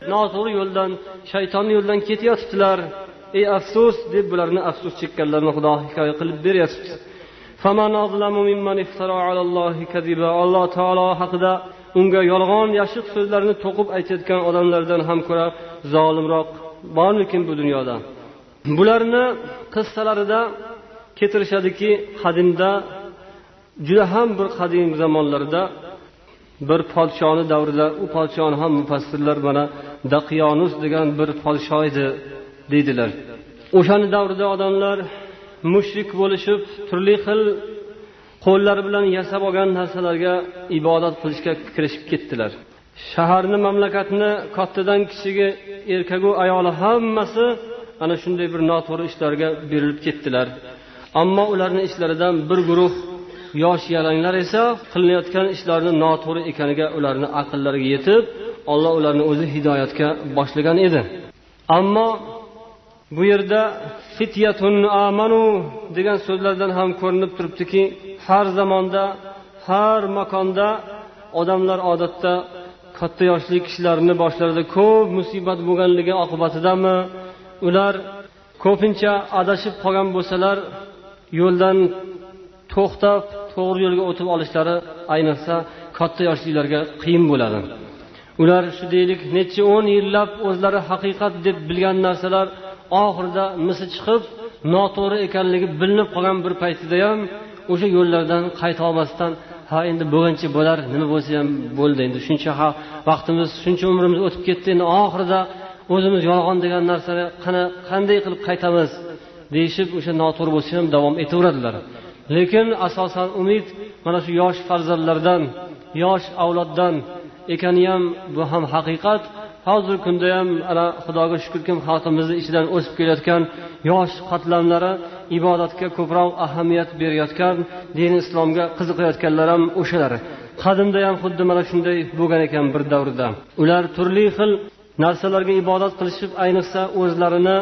noto'g'ri yo'ldan, shaytonning yo'lidan ketayotibdilar. Ey afsus deb bularni afsus chekkanlarni Xudo hikoya qilib beryapti. Faman azlamu mimman iftara alallohi kadiba. Alloh taolo haqida unga yolg'on, yashiq so'zlarni to'qib aytayotgan odamlardan ham ko'ra zolimroq bormikin bu dunyoda? Bularni qissalarida keltirishadiki, qadimda juda ham bir qadim zamonlarda bir podshoni davrida, u podshoni ham mufassirlar mana Daqiyonus degan bir podsho edi deydilar. O'shani davrida odamlar mushrik bo'lishib, turli xil qo'llari bilan yasab olgan narsalarga ibodat qilishga kirishib ketdilar. Shaharni, mamlakatni kattadan kichiga, erkagu ayoli hammasi ana shunday bir noto'g'ri ishlarga berilib ketdilar. Ammo ularning ishlaridan bir guruh yosh yalanglar esa qilinayotgan ishlarning noto'g'ri ekaniga ularning aqllariga yetib, Alloh ularni o'zi hidoyatga boshlagan edi. Ammo bu yerda fityatun amanu degan so'zlardan ham ko'rinib turibdiki, har zamonda, har makonda odamlar odatda katta yoshli kishilarni boshlarida ko'p musibat bo'lganligi oqibatidami, ular ko'pincha adashib qolgan bo'lsalar, yo'ldan to'xtab to'g'ri yo'lga o'tib olishlari ayniqsa katta yoshlilarga qiyin bo'ladi. Ular shu deylik necha 10 yillab o'zlari haqiqat deb bilgan narsalar oxirida misi chiqib noto'g'ri ekanligi bilinib qolgan bir paytida ham o'sha yo'llardan qayta olmasdan, ha endi bo'lgancha bo'lar, nima bo'lsa ham bo'ldi, endi shuncha vaqtimiz, shuncha umrimiz o'tib ketdi, endi oxirida o'zimiz yolg'on degan narsani qanday qilib qaytamiz deyishib, o'sha noto'g'ri bo'lsa ham davom etaveradilar. Lekin asosan umid mana shu yosh farzandlardan, yosh avloddan ekani ham bu ham haqiqat. Hozirgi kunda ham ana Xudoga shukrki, xalqimizning ichidan o'sib kelayotgan yosh qatlamlari ibodatga ko'proq ahamiyat berayotgan, din islomga qiziqayotganlar ham o'shalar. Qadimda ham xuddi mana shunday bo'lgan ekan bir davrda. Ular turli xil narsalarga ibodat qilishib, ayniqsa o'zlarini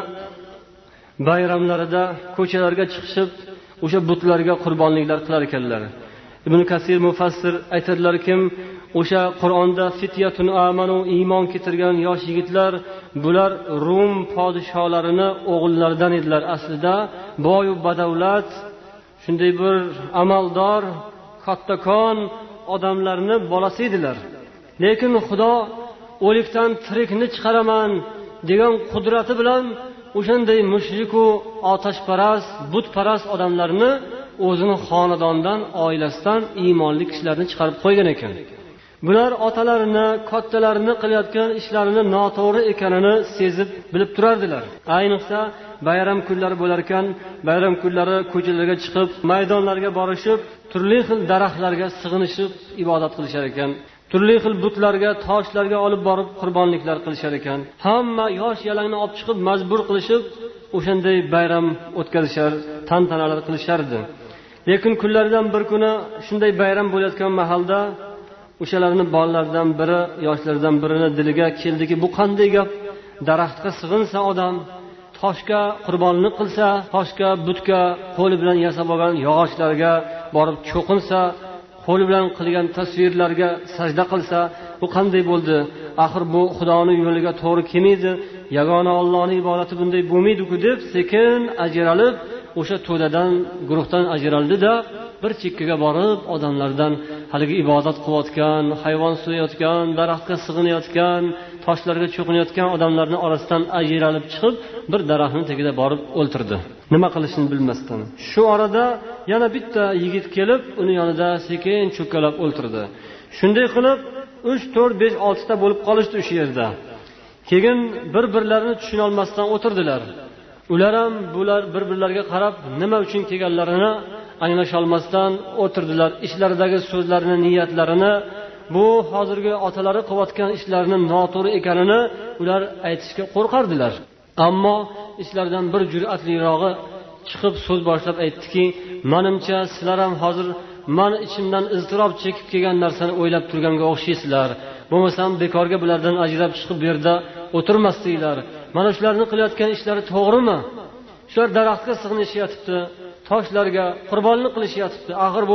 bayramlarida ko'chalarga chiqishib, o'sha butlarga qurbonliklar qilar ekanlar. Ibn Kasir mufassir aytadilarki, o'sha Qur'onda fityatun amanu, iymon keltirgan yosh yigitlar, bular Rum podsholarining o'g'illaridan edilar. Aslida boy va badavlat, shunday bir amaldor, kattakon odamlarning bolasi edilar. Lekin Xudo o'likdan tirikni chiqaraman degan qudrati bilan o'shanday mushrik va otashparast, butparast odamlarni o'zining xonadondan, oilasidan iymonli kishilarni chiqarib qo'ygan ekan. Bular otalarini, kattalarini qilayotgan ishlarini noto'g'ri ekanini sezib, bilib turardilar. Ayniqsa bayram kunlari bo'lar ekan, bayram kunlari ko'chalarga chiqib, maydonlarga borishib, turli xil daraxtlarga sig'inishib ibodat qilishar ekan. Turli xil butlarga, toshlarga olib borib qurbonliklar qilishar ekan. Hamma yosh yalangni olib chiqib majbur qilishib, o'shanday bayram o'tkazishar, tantanalar qilishardi. Lekin kunlardan bir kuni shunday bayram bo'layotgan mahalda o'shalarning bolalaridan biri, yoshlardan birining diliga keldiki, bu qanday gap? Daraxtga sig'insa odam, toshga qurbonlik qilsa, toshga, butga, qo'li bilan yasab olgan yog'ochlarga borib cho'qinsa, qo'li bilan qilgan tasvirlarga sajda qilsa, bu qanday bo'ldi? Axir bu Xudoning yo'liga to'g'ri kelmaydi. Yagona Allohning ibodati bunday bo'lmaydi-ku deb sekin ajralib, o'sha to'dadan, guruhdan ajraldi-da, bir chekkaga borib odamlardan haligi ibodat qilayotgan, hayvon so'yayotgan, daraxtga sig'inayotgan, toshlarga cho'qinayotgan odamlarning orasidan ajralib chiqib, bir daraxtning tagida borib o'ltirdi. Nima qilishini bilmasdan. Shu orada yana bitta yigit kelib, uni yonida sekin cho'kkalab o'ltirdi. Shunday qilib 3, 4, 5, 6 ta bo'lib qolishdi o'sha yerda. Keyin bir-birlarini tushuna olmasdan o'tirdilar. Ular ham bular bir-birlariga qarab nima uchun kelganlarini anglasha olmasdan o'tirdilar. Ishlaridagi so'zlarini, niyatlarini, bu hozirgi otalari qilayotgan ishlarining noto'g'ri ekanini ular aytishga qo'rqardilar. Ammo ishlaridan bir jur'atlirog'i chiqib so'z boshlab aytdiki, "Menimcha sizlar ham hozir meni ichimdan iztirob chekib kelgan narsani o'ylab turganga o'xshaysizlar. Bo'lmasam bekorga bulardan ajrab chiqib bu yerda o'tirmasdinglar. Mana shularning qilayotgan ishlari to'g'rimi? Shular daraxtga sig'inishyapti, toshlarga qurbonlik qilishyapti. Axir bu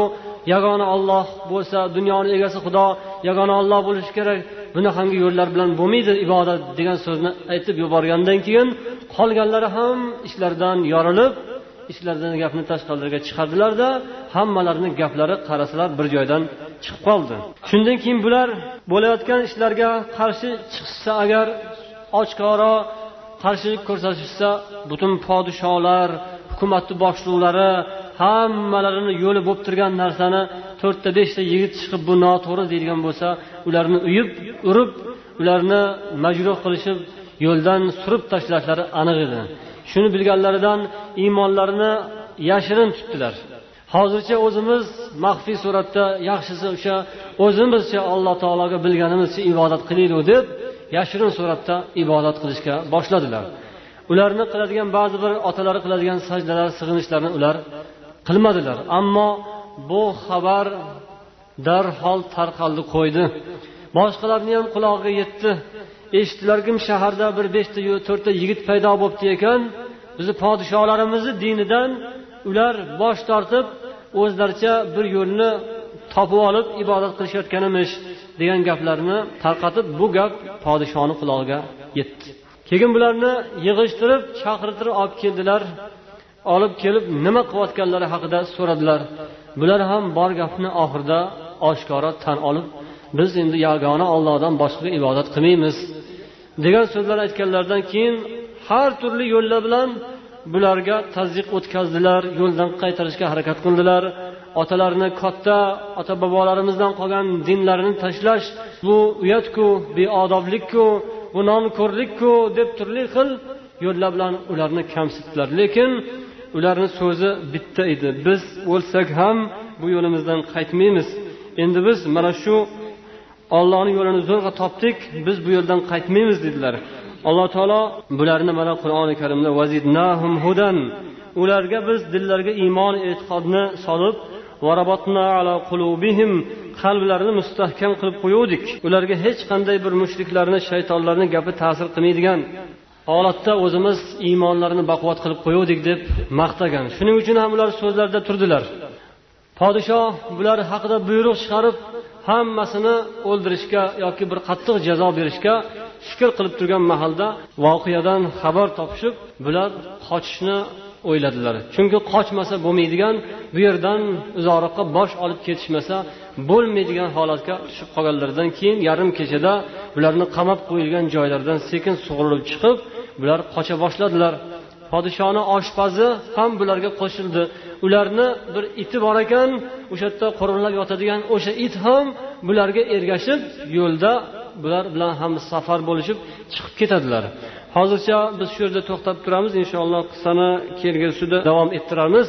yagona Alloh bo'lsa, dunyoning egasi Xudo yagona Alloh bo'lishi kerak, bunaqangi yo'llar bilan bo'lmaydi ibodat degan so'zni aytib yuborgandan keyin qolganlari ham ishlaridan yorilib, ishlaridan gapni tashqariga chiqardilarda, hammalarining gaplari qarasalar bir joydan chiqib qoldi. Shundan keyin bular bo'layotgan ishlarga qarshi chiqsa, agar oshkora qarshilik ko'rsatishsa, butun podsholar, hukumatning boshliqlari hammalarini yo'li bo'lib turgan narsani 4-5 ta yigit chiqib bu noto'g'ri deydigan bo'lsa, ularni uyib, urib, ularni majruh qilishib, yo'ldan surib tashlashlari aniq edi. Shuni bilganlaridan iymonlarini yashirin tutdilar. Hozircha o'zimiz maxfiy suratda yaxshisi o'sha o'zimizcha Alloh taologa bilganimizcha ibodat qilaylik deb yashirin suratda ibodat qilishga boshladilar. Ularni qiladigan ba'zi bir otalari qiladigan sajdalar, sig'inishlarni ular qilmadilar. Ammo bu xabar darhol tarqaldi qo'ydi. Boshqalarning ham quloqiga yetdi. Eshitdilarki, shaharda bir 5 ta, 4 ta yigit paydo bo'libdi ekan. Bizi podsholarimizni dinidan ular bosh tortib, o'zlaricha bir yo'lni topib olib ibodat qilishayotganimiz degan gaplarni tarqatib, bu gap podshoning quloqiga yetdi. Keyin bularni yig'ishtirib, chaqirtirib olib keldilar. Olib kelib nima qilayotganlari haqida so'radilar. Bular ham bor gapni oxirida oshkora tan olib, biz endi yagona Allohdan boshqa ibodat qilmaymiz degan so'zlar aytganlardan keyin har turli yo'llar bilan bularga tazyiq o'tkazdilar, yo'ldan qaytarishga harakat qildilar. Otalarini katta, ota-bobolarimizdan qolgan dinlarini tashlash, bu uyatku, beodoblikku, bu nonko'rlikku deb turli xil yo'llar bilan ularni kamsitdilar. Lekin ularning so'zi bitta edi. Biz o'lsak ham bu yo'limizdan qaytmaymiz. Endi biz mana shu Allohning yo'lini zo'rg'a topdik, biz bu yo'ldan qaytmaymiz dedilar. Alloh taolo bularni mana Qur'oni Karimda vazidnahum hudan, ularga biz dillariga iymon e'tiqodni solib, varabatna ala qulubihim, qalblarini mustahkam qilib qo'ydik. Ularga hech qanday bir mushriklarni, shaytonlarning gapi ta'sir qilmaydigan holatda o'zimiz iymonlarini baquvvat qilib qo'ydik deb maqtagan. Shuning uchun ham ular so'zlarda turdilar. Podshoh bular haqida buyruq chiqarib, hammasini o'ldirishga yoki bir qattiq jazo berishga fikr qilib turgan mahalda voqeadan xabar topishib, bular qochishni o'yladilar. Chunki qochmasa bo'lmaydigan, bu yerdan uzoqroqqa bosh olib ketishmasa bo'lmaydigan holatga tushib qolganlaridan keyin yarim kechada bularni qamab qo'yilgan joylardan sekin sug'urilib chiqib, bular qocha boshladilar. Podshoning oshpazi ham bularga qo'shildi. Ularni bir iti bor ekan, o'sha yerda qo'rinlab yotadigan o'sha it ham bularga ergashib, yo'lda bular bilan ham safar bo'lishib chiqib ketadilar. Hozircha biz shu yerda to'xtab turamiz, inshaalloh qissani kelgusida davom ettiramiz.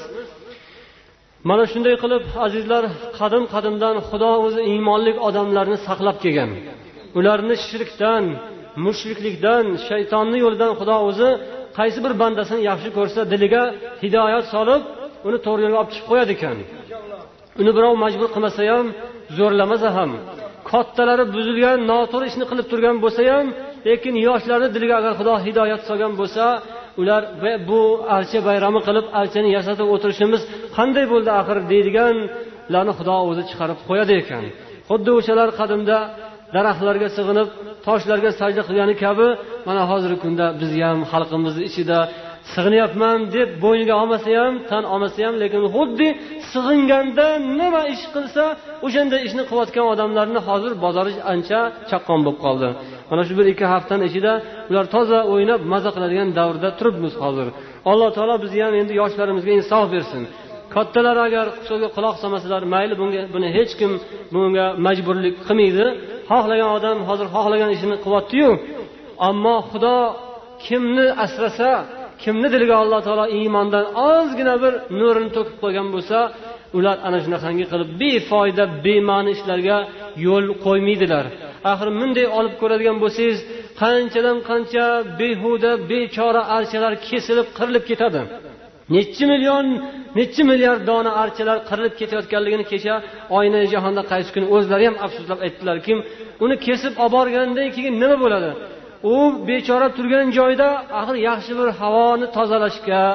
Mana shunday qilib, azizlar, qadim-qadimdan Xudo o'zi iymonli odamlarni saqlab kelgan. Ularni shirkdan, mushriklikdan, shaytonning yo'lidan Xudo o'zi qaysi bir bandasini yaxshi ko'rsa, diliga hidoyat solib, uni to'g'ri yo'lga olib chiqib qo'yadi ekan. Uni birov majbur qilmasa ham, zo'rlamasa ham, kattalari buzilgan, noto'g'ri ishni qilib turgan bo'lsa ham, lekin yoshlarni diliga agar Xudo hidoyat solgan bo'lsa, ular bu archa bayrami qilib, archani yasatib o'tirishimiz qanday bo'ldi axir deydiganlarni Xudo o'zi chiqarib qo'yadi ekan. Xuddi o'shalar qadimda daraxtlarga sig'inib, toshlarga sajda qilgani kabi, mana hozirgi kunda biz ham xalqimizning ichida sig'inyapman deb bo'yniga olmasa ham, tan olmasa ham, lekin xuddi sig'inganda nima ish qilsa, o'shanda ishni qilayotgan odamlarni hozir bozori ancha chaqqon bo'lib qoldi. Mana shu 1-2 haftaning ichida ular toza o'ynab maza qiladigan davrda turibmiz hozir. Alloh taolo bizga ham endi yoshlarimizga insof bersin. Kattalar agar so'zga quloq solmasalar, mayli, buni hech kim bunga majburlik qilmaydi. Xohlagan odam hozir xohlagan ishini qilyapti-yu. Ammo Xudo kimni asrasa, kimni diliga Alloh taolo iymondan ozgina bir nurini to'kib qo'ygan bo'lsa, ular ana shunaqangi qilib befoyda, bema'ni ishlarga yo'l qo'ymaydilar. Axir bunday olib ko'radigan bo'lsangiz, qanchadan qancha behuda, bechora archalar kesilib, qirilib ketadi. Necha million, necha milliard dona archalar qirilib ketayotganligini kecha oyna jahonda qaysi kuni o'zlari ham afsuslab aytdilar. Kim uni kesib olib borgandan keyin nima bo'ladi? U bechora turgan joyda axir yaxshi bir havoni tozalashga,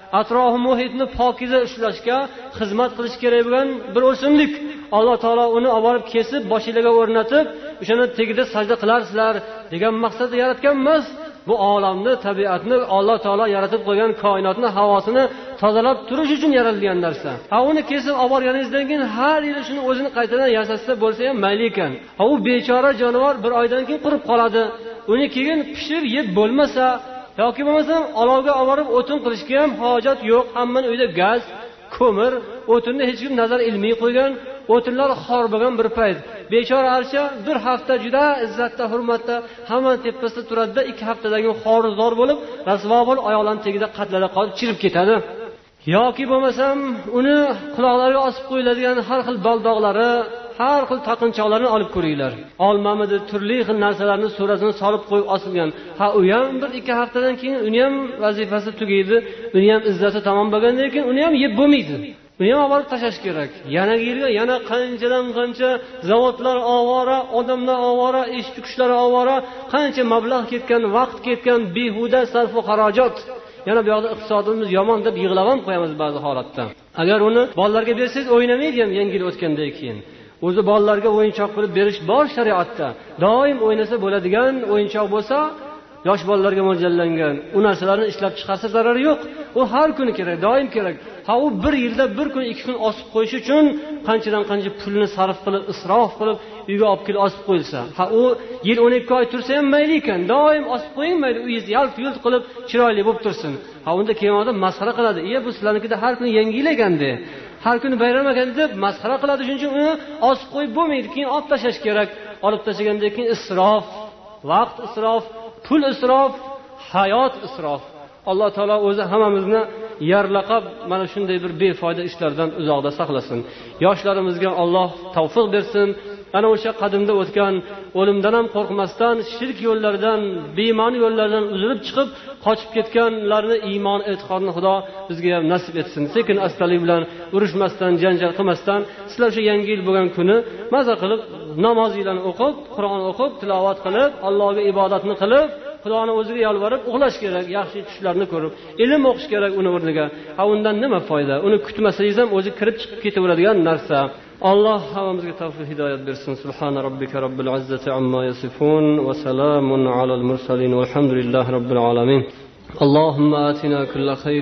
atrofi muhitni pokiza ushlashga xizmat qilish kerak bo'lgan bir o'simlik. Alloh taolo uni olib borib kesib, boshingizga o'rnatib, o'shani tagida sajda qilarsizlar degan maqsadda yaratgan emas. Bu olamni, tabiatni Alloh taolo yaratib qo'ygan koinotni, havosini tozalab turish uchun yaratilgan narsa. Uni kesib olib borganingizdan keyin har yili shuni o'zini qaytadan yasatsa bo'lsa ham mayli ekan. U bechora jonivor bir oydan keyin qurib qoladi. Uni keyin pishirib yeb bo'lmasa yoki bo'lmasam olovga olib borib o'tin qilishga ham hojat yo'q. Hammaning uyida gaz, ko'mir, o'tinni hech kim nazar ilmiy qo'ygan, o'tinlar xor bo'lgan bir payt. Bechora archa bir hafta juda izzatda, hurmatda hamma tepasida turadi-da, 2 haftadan keyin xorizor bo'lib, rasvo bo'lib oyoqlarning tagida qatlada qolib chirib ketadi. Yoki bo'lmasam uni quloqlariga osib qo'yiladigan har xil baldoqlari, har xil taqinchoqlarni olib ko'ringlar. Olmamidi, turli xil narsalarni suratini solib qo'yib osilgan. U ham bir 2 haftadan keyin uni ham vazifasi tugaydi, uni ham izzati tamom bo'lgandan keyin uni ham yeb bo'lmaydi. Uni ham olib tashlash kerak. Yana yilga yana qanchadan qancha zavodlar ovora, odamlar ovora, eshik qushlar ovora, qancha mablag' ketgan, vaqt ketgan, behuda sarf va xarajat. Yana bu yoqda iqtisodimiz yomon deb yig'lab ham qo'yamiz ba'zi holatda. Agar uni bolalarga bersangiz o'ynamaydi ham yangi yil o'tgandan keyin. O'zi bolalarga o'yinchoq qilib berish bor shariatda. Doim o'ynasa bo'ladigan o'yinchoq bo'lsa, yosh bolalarga mo'ljallangan. U narsalarni ishlab chiqarsa zarari yo'q. U har kuni kerak, doim kerak. U bir yilda bir kun, 2 kun osib qo'yish uchun qanchadan qancha pulni sarf qilib, isrof qilib uyga olib kelib osib qo'yilsa, u yil 12 oy tursa ham mayli ekan. Doim osib qo'ying, mayli uyingiz yalt-yult qilib chiroyli bo'lib tursin. Unda keyin odam masxara qiladi. Bu sizlarnikida har kuni yangi yil ekanda, har kuni bayram ekan deb masxara qiladi. Shuning uchun uni osib qo'yib bo'lmaydi, keyin olib tashlash kerak. Olib tashlagandan keyin isrof, vaqt isrof, pul isrof, hayot isrof. Alloh taolo o'zi hammamizni yarlaqab mana shunday bir befoyda ishlardan uzoqda saqlasin. Yoshlarimizga Alloh tavfiq bersin. Ana o'sha qadimda o'tgan o'limdan ham qo'rqmasdan, shirk yo'llaridan, be'ma'ni yo'llardan uzilib chiqib, qochib ketganlarni iymon, e'tiqodni Xudo bizga ham nasib etsin. Sekin astalik bilan urushmasdan, janjal qilmasdan, sizlar o'sha yangi yil bo'lgan kuni maza qilib, namozinglarni o'qib, Qur'on o'qib, tilovat qilib, Allohga ibodatni qilib, Xudoning o'ziga yolvorib uxlash kerak, yaxshi tushlarni ko'rib, ilm o'qish kerak uni o'rniga. Undan nima foyda? Uni kutmasangiz ham o'zi kirib chiqib ketaveradigan narsa. Alloh hammamizga tavfiq hidoyat bersin. Subhana robbika robbil izzati amma yasifun va salamun alal mursalin valhamdulillahi robbil alamin. اللهم آتنا كل خير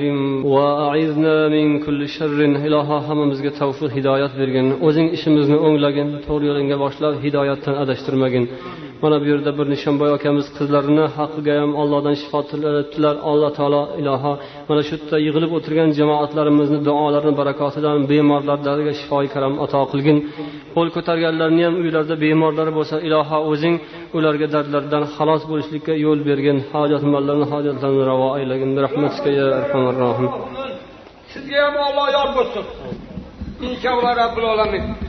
وأعذنا من كل شر. iloho hammamizga tavfiq hidoyat bergin, o'zing ishimizni o'nglagin, to'g'ri yo'lga boshlab hidoyatdan adashtirmagin. Mana bu yerda bir Nishonboy akamiz qizlarini haqqiga ham Allohdan shifo tiladilar. Alloh taolo iloho mana shu yerda yig'ilib o'tirgan jamoatlarimizni duolarining barakotidan bemorlarga shifoi karam ato qilgin. Qo'l ko'targanlarni ham uylarida bemorlari bo'lsa, iloho o'zing ularga dardlardan xalos bo'lishlikka yo'l bergin. Hojatmonlarning hojatlarini ravo aylagin. Rahmatika ya arhamar rohim. Sizga ham Alloh yor bo'lsin. İnşallah Rabbul alamin.